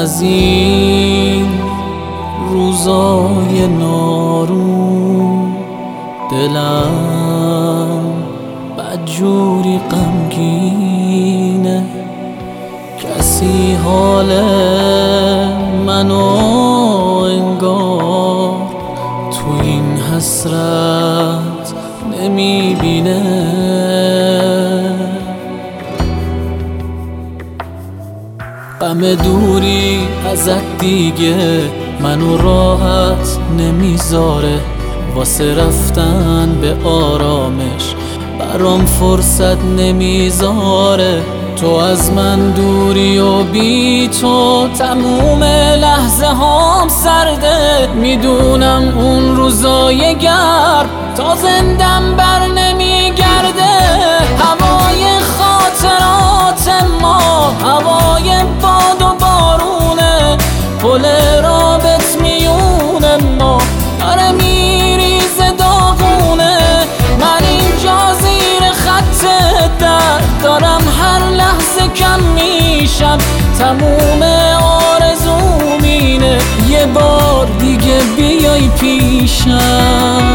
از این روزای نارون دلم بدجوری غمگینه. کسی حال منو انگار تو این حسرت نمیبینه. غم دوری ازت دیگه منو راحت نمیذاره، واسه رفتن به آرامش برام فرصت نمیذاره. تو از من دوری و بی تو تموم لحظه هام سرده. میدونم اون روزای گرم تا زندم بر نمیگرده. هوای خاطرات ما هوای باد و بارونه، پل رابط میونه ما داره میریزه داغونه. من اینجا زیر خط درد دارم، هر لحظه کم میشم، تموم آرزوم اینه یه بار دیگه بیای پیشم.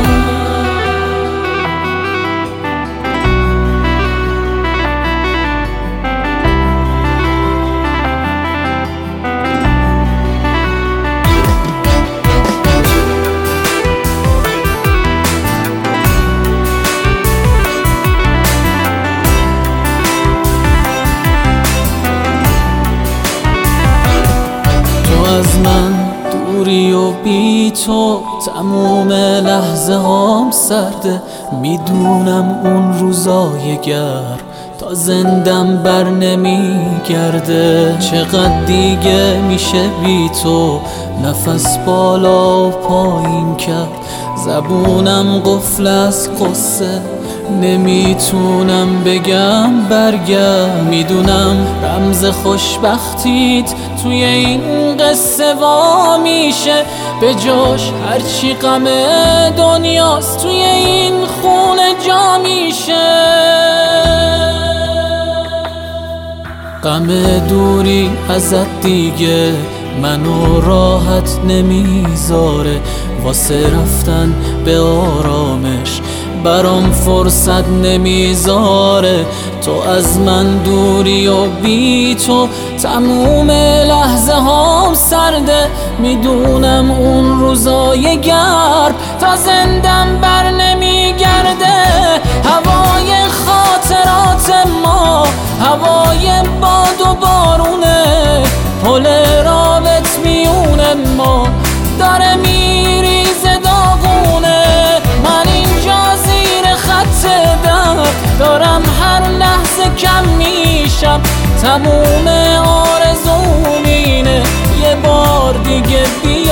از من دوری و بی تو تموم لحظه هام سرده. میدونم اون روزای گرم تا زندم بر نمیگرده. چقدر دیگه میشه بی تو نفس بالا و پایین کرد. زبونم قفل از قصه نمیتونم بگم برگرد. میدونم رمز خوشبختیت توی این قصه وا میشه، به جاش هرچی غم دنیاست توی این خونه جا میشه. غم دوری ازت دیگه منو راحت نمیذاره، واسه رفتن به آرامش برام فرصت نمیذاره. تو از من دوری و بی تو تموم لحظه هام سرده. میدونم اون روزای گرم تا زندم بر نمیگرده. هوای خاطرات ما هوای باد و بارونه، پل رابط میونه ما داره میریزه داغونه. من اینجا زیر خط درد دارم، هر لحظه کم میشم، تموم آرزوم اینه یه بار دیگه